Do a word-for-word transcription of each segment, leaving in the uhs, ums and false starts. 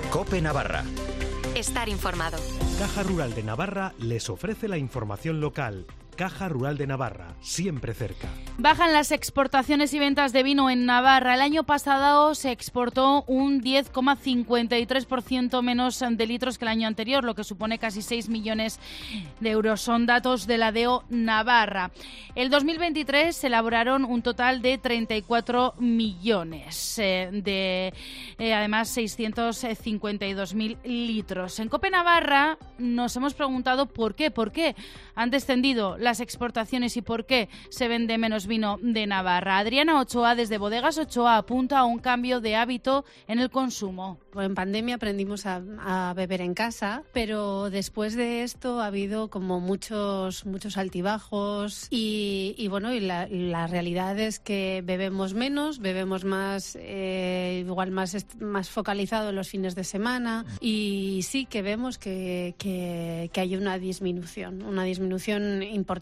COPE Navarra. Estar informado. Caja Rural de Navarra les ofrece la información local. Caja Rural de Navarra, siempre cerca. Bajan las exportaciones y ventas de vino en Navarra. El año pasado se exportó un diez coma cincuenta y tres por ciento menos de litros que el año anterior, lo que supone casi seis millones de euros. Son datos de la D E O Navarra. El dos mil veintitrés se elaboraron un total de treinta y cuatro millones, eh, de eh, además seiscientos cincuenta y dos mil litros. En COPE Navarra nos hemos preguntado por qué, por qué han descendido las exportaciones y por qué se vende menos vino de Navarra. Adriana Ochoa, desde Bodegas Ochoa, apunta a un cambio de hábito en el consumo. En pandemia aprendimos a, a beber en casa, pero después de esto ha habido como muchos muchos altibajos y, y bueno, y la, la realidad es que bebemos menos, bebemos más, eh, igual más, más focalizado en los fines de semana y sí que vemos que, que, que hay una disminución, una disminución importante.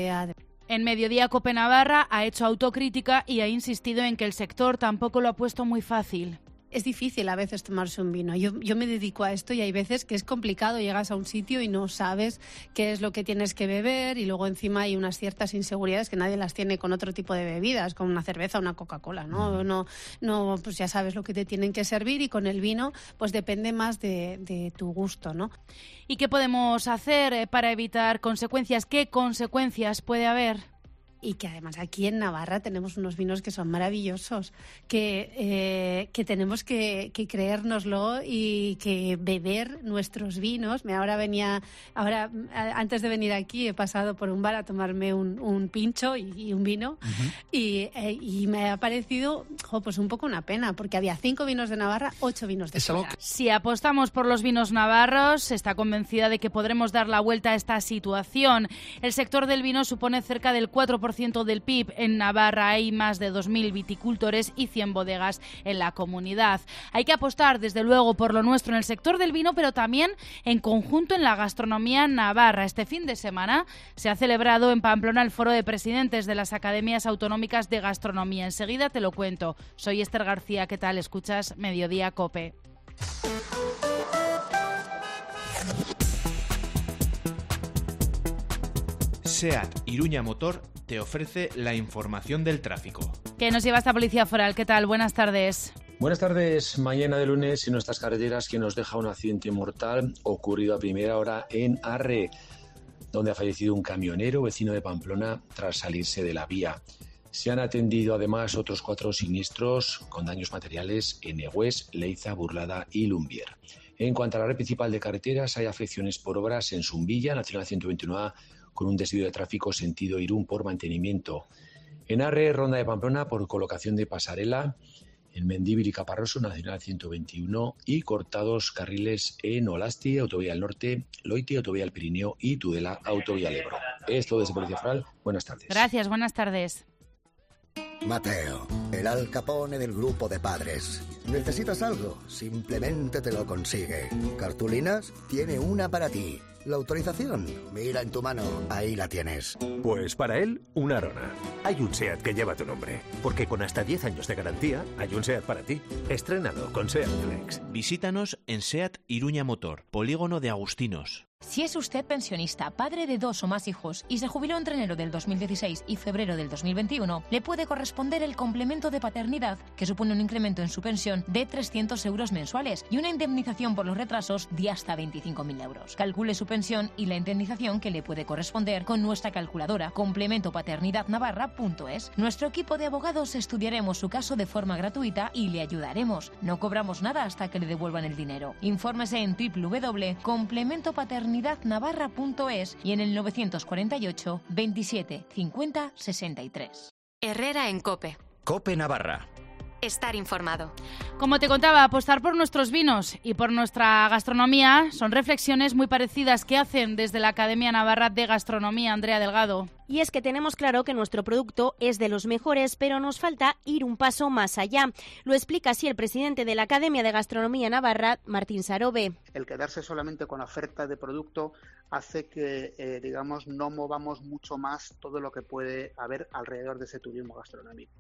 En Mediodía COPE Navarra ha hecho autocrítica y ha insistido en que el sector tampoco lo ha puesto muy fácil. Es difícil a veces tomarse un vino. Yo, yo me dedico a esto y hay veces que es complicado. Llegas a un sitio y no sabes qué es lo que tienes que beber y luego encima hay unas ciertas inseguridades que nadie las tiene con otro tipo de bebidas, con una cerveza o una Coca-Cola, ¿no? No, no, pues ya sabes lo que te tienen que servir y con el vino pues depende más de, de tu gusto, ¿no? ¿Y qué podemos hacer para evitar consecuencias? ¿Qué consecuencias puede haber? Y que además aquí en Navarra tenemos unos vinos que son maravillosos, que, eh, que tenemos que, que creérnoslo y que beber nuestros vinos. Me ahora venía, ahora antes de venir aquí he pasado por un bar a tomarme un, un pincho y, y un vino uh-huh. y, eh, y me ha parecido jo, pues un poco una pena porque había cinco vinos de Navarra, ocho vinos de fuera. Que... Si apostamos por los vinos navarros, está convencida de que podremos dar la vuelta a esta situación. El sector del vino supone cerca del cuatro por ciento del P I B. En Navarra hay más de dos mil viticultores y cien bodegas en la comunidad. Hay que apostar, desde luego, por lo nuestro en el sector del vino, pero también en conjunto en la gastronomía navarra. Este fin de semana se ha celebrado en Pamplona el foro de presidentes de las Academias Autonómicas de Gastronomía. Enseguida te lo cuento. Soy Esther García. ¿Qué tal? Escuchas Mediodía COPE. SEAT Iruña Motor te ofrece la información del tráfico. ¿Qué nos lleva esta policía foral? ¿Qué tal? Buenas tardes. Buenas tardes. Mañana de lunes en nuestras carreteras que nos deja un accidente mortal ocurrido a primera hora en Arre, donde ha fallecido un camionero vecino de Pamplona tras salirse de la vía. Se han atendido además otros cuatro siniestros con daños materiales en Egués, Leiza, Burlada y Lumbier. En cuanto a la red principal de carreteras, hay afecciones por obras en Zumbilla, Nacional ciento veintiuno A, con un desvío de tráfico sentido Irún por mantenimiento. En Arre, Ronda de Pamplona por colocación de pasarela. En Mendívil y Caparroso, Nacional ciento veintiuno. Y cortados carriles en Olasti, Autovía del Norte, Loite, Autovía del Pirineo y Tudela, Autovía del Ebro. Esto desde Policía Foral. Buenas tardes. Gracias, buenas tardes. Mateo, el Al Capone del grupo de padres. ¿Necesitas algo? Simplemente te lo consigue. ¿Cartulinas? Tiene una para ti. La autorización, mira en tu mano, ahí la tienes. Pues para él, una Arona. Hay un SEAT que lleva tu nombre, porque con hasta diez años de garantía, hay un SEAT para ti. Estrénalo con SEAT Flex. Visítanos en SEAT Iruña Motor, Polígono de Agustinos. Si es usted pensionista, padre de dos o más hijos y se jubiló entre enero del dos mil dieciséis y febrero del dos mil veintiuno, le puede corresponder el complemento de paternidad, que supone un incremento en su pensión de trescientos euros mensuales y una indemnización por los retrasos de hasta veinticinco mil euros. Calcule su pensión y la indemnización que le puede corresponder con nuestra calculadora complemento paternidad navarra punto es. Nuestro equipo de abogados estudiaremos su caso de forma gratuita y le ayudaremos. No cobramos nada hasta que le devuelvan el dinero. Infórmese en doble u doble u doble punto complemento paternidad navarra punto es y en el novecientos cuarenta y ocho, veintisiete, cincuenta, sesenta y tres. Herrera en COPE. COPE Navarra. Estar informado. Como te contaba, apostar por nuestros vinos y por nuestra gastronomía son reflexiones muy parecidas que hacen desde la Academia Navarra de Gastronomía. Andrea Delgado. Y es que tenemos claro que nuestro producto es de los mejores, pero nos falta ir un paso más allá. Lo explica así el presidente de la Academia de Gastronomía Navarra, Martín Sarobe. El quedarse solamente con oferta de producto hace que, eh, digamos, no movamos mucho más todo lo que puede haber alrededor de ese turismo gastronómico.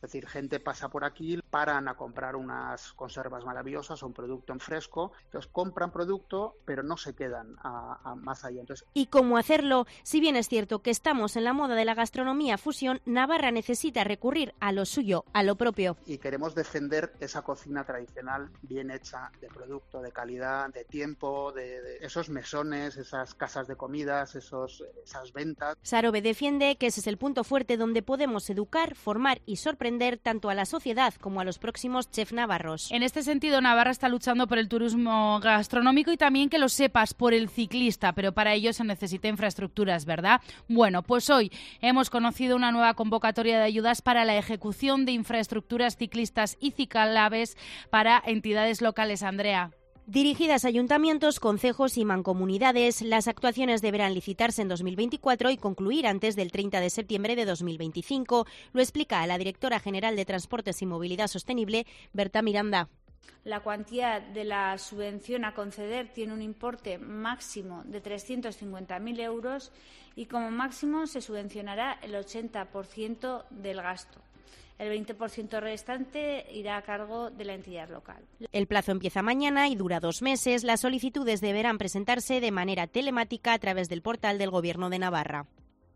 Es decir, gente pasa por aquí, paran a comprar unas conservas maravillosas, un producto en fresco, entonces compran producto, pero no se quedan a, a más allá. Entonces, ¿y cómo hacerlo? Si bien es cierto que estamos en la moda de la gastronomía fusión, Navarra necesita recurrir a lo suyo, a lo propio. Y queremos defender esa cocina tradicional bien hecha, de producto, de calidad, de tiempo, de, de esos mesones, esas casas de comidas, esos, esas ventas. Sarobe defiende que ese es el punto fuerte donde podemos educar, formar y sorprender tanto a la sociedad como a los próximos chefs navarros. En este sentido, Navarra está luchando por el turismo gastronómico y también, que lo sepas, por el ciclista, pero para ello se necesita infraestructuras, ¿verdad? Bueno, pues hoy hemos conocido una nueva convocatoria de ayudas para la ejecución de infraestructuras ciclistas y ciclables para entidades locales. Andrea. Dirigidas a ayuntamientos, concejos y mancomunidades, las actuaciones deberán licitarse en dos mil veinticuatro y concluir antes del treinta de septiembre de dos mil veinticinco. Lo explica la directora general de Transportes y Movilidad Sostenible, Berta Miranda. La cuantía de la subvención a conceder tiene un importe máximo de trescientos cincuenta mil euros y como máximo se subvencionará el ochenta por ciento del gasto. El veinte por ciento restante irá a cargo de la entidad local. El plazo empieza mañana y dura dos meses. Las solicitudes deberán presentarse de manera telemática a través del portal del Gobierno de Navarra.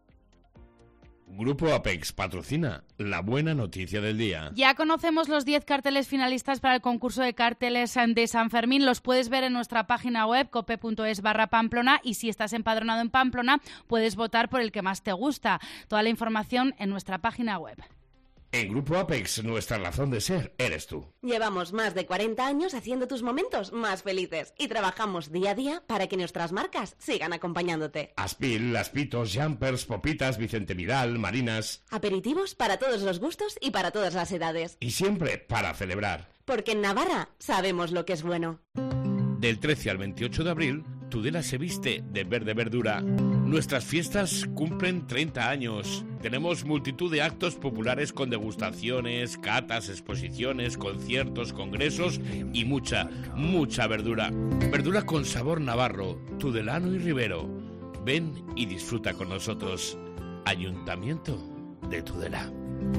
Grupo Apex patrocina la buena noticia del día. Ya conocemos los diez carteles finalistas para el concurso de carteles de San Fermín. Los puedes ver en nuestra página web cope punto es barra Pamplona y si estás empadronado en Pamplona puedes votar por el que más te gusta. Toda la información en nuestra página web. En Grupo Apex, nuestra razón de ser eres tú. Llevamos más de cuarenta años haciendo tus momentos más felices y trabajamos día a día para que nuestras marcas sigan acompañándote. Aspil, Aspitos, Jumpers, Popitas, Vicente Vidal, Marinas. Aperitivos para todos los gustos y para todas las edades. Y siempre para celebrar. Porque en Navarra sabemos lo que es bueno. Del trece al veintiocho de abril, Tudela se viste de verde verdura. Nuestras fiestas cumplen treinta años. Tenemos multitud de actos populares con degustaciones, catas, exposiciones, conciertos, congresos y mucha, mucha verdura. Verdura con sabor navarro, tudelano y ribero. Ven y disfruta con nosotros. Ayuntamiento de Tudela.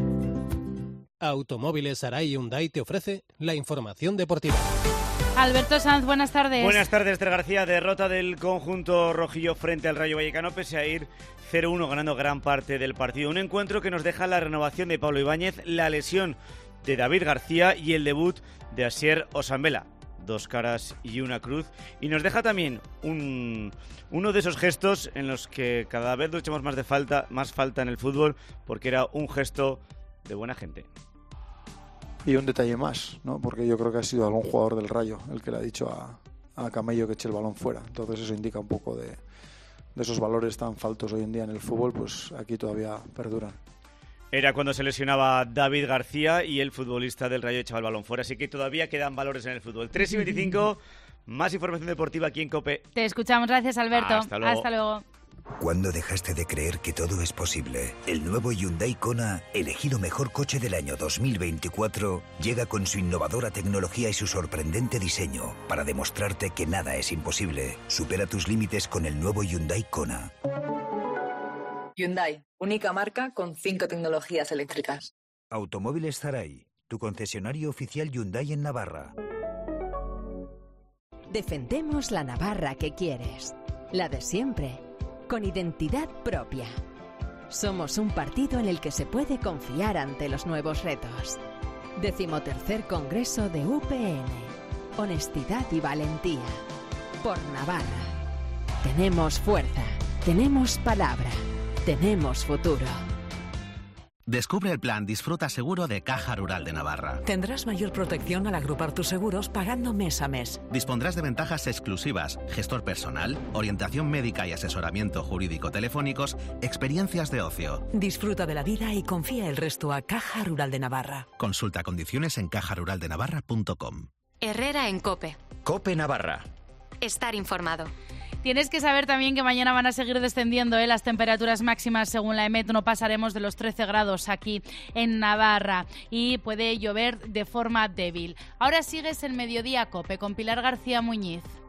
Automóviles Arai Hyundai te ofrece la información deportiva. Alberto Sanz, buenas tardes. Buenas tardes, Esther García. Derrota del conjunto rojillo frente al Rayo Vallecano, pese a ir cero uno ganando gran parte del partido. Un encuentro que nos deja la renovación de Pablo Ibáñez, la lesión de David García y el debut de Asier Osambela. Dos caras y una cruz. Y nos deja también un, uno de esos gestos en los que cada vez nos echamos más, de falta, más falta en el fútbol, porque era un gesto de buena gente. Y un detalle más, ¿no? Porque yo creo que ha sido algún jugador del Rayo el que le ha dicho a, a Camello que eche el balón fuera. Entonces eso indica un poco de, de esos valores tan faltos hoy en día en el fútbol, pues aquí todavía perduran. Era cuando se lesionaba David García y el futbolista del Rayo echaba el balón fuera, así que todavía quedan valores en el fútbol. tres y veinticinco, más información deportiva aquí en COPE. Te escuchamos, gracias Alberto. Hasta luego. Hasta luego. ¿Cuándo dejaste de creer que todo es posible? El nuevo Hyundai Kona, elegido mejor coche del año dos mil veinticuatro, llega con su innovadora tecnología y su sorprendente diseño para demostrarte que nada es imposible. Supera tus límites con el nuevo Hyundai Kona. Hyundai, única marca con cinco tecnologías eléctricas. Automóviles Arai, tu concesionario oficial Hyundai en Navarra. Defendemos la Navarra que quieres, la de siempre. Con identidad propia. Somos un partido en el que se puede confiar ante los nuevos retos. Decimotercer Congreso de U P N. Honestidad y valentía. Por Navarra. Tenemos fuerza, tenemos palabra, tenemos futuro. Descubre el plan Disfruta Seguro de Caja Rural de Navarra. Tendrás mayor protección al agrupar tus seguros pagando mes a mes. Dispondrás de ventajas exclusivas, gestor personal, orientación médica y asesoramiento jurídico telefónicos, experiencias de ocio. Disfruta de la vida y confía el resto a Caja Rural de Navarra. Consulta condiciones en caja rural de navarra punto com. Herrera en COPE. COPE Navarra. Estar informado. Tienes que saber también que mañana van a seguir descendiendo ¿eh? las temperaturas máximas según la EMET. No pasaremos de los trece grados aquí en Navarra y puede llover de forma débil. Ahora sigues en Mediodía COPE con Pilar García Muñiz.